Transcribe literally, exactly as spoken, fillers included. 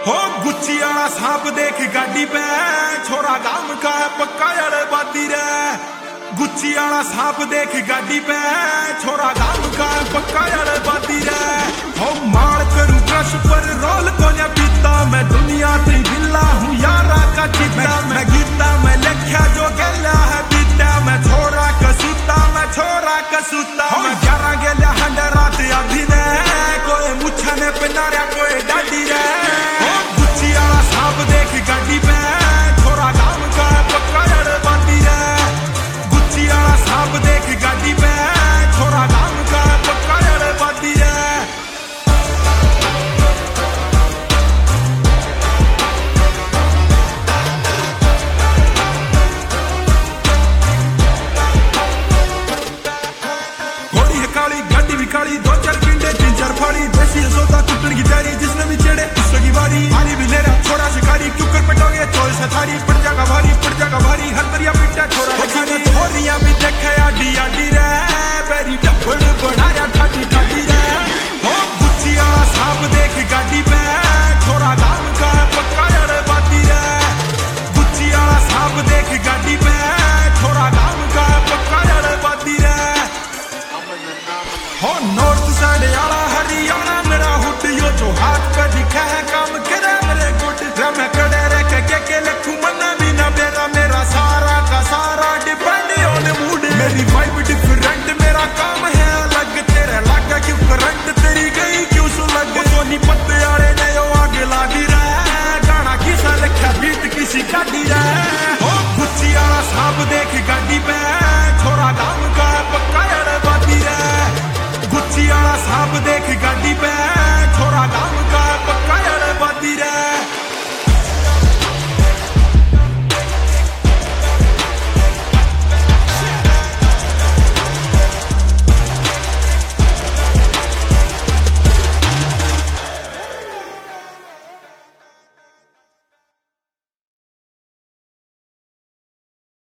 हो गुच्ची वाला सांप देख गाड़ी पे, छोरा गाम का है पक्का अड़े बाती रे। गुच्ची वाला सांप देख गाड़ी पे, छोरा गाम का है पक्का अड़े बाती रे। हो मार करूं ब्रश पर रोल को न पीता, मैं दुनिया से बिल्ला हूँ यारा का चिता। मैं गीता मैं लिखा जो गला है बीता, मैं छोरा कसूता मैं छोरा कसूता। मैं ग्यारह गेला हंड रात अभी ने, कोई मुछा ने पिनारा कोई डाडी रे। गुच्ची वाला सांप देख गाड़ी पे, छोरा गाम का है पक्का अड़े बाती रे। गुच्ची वाला सांप देख गाड़ी पे, छोरा गाम का है पक्का अड़े बाती रे। घोड़ी है काली गाड़ी भी काली, दो चार पिंडे तीन चार फाड़ी, देसी सोता कुटन की तैयारी जिसने भी छेड़े उसकी बारी। हारी भी ले रहा छोरा शिकारी, क्यों कर पटोगे चोल से थारी। पड़ जागा भारी पड़ जागा भारी, हर दरिया पिटा छोरा छोरिया भी देखे आडी आडी रे। बेरी डबल बढ़ाया ठाटी ठाटी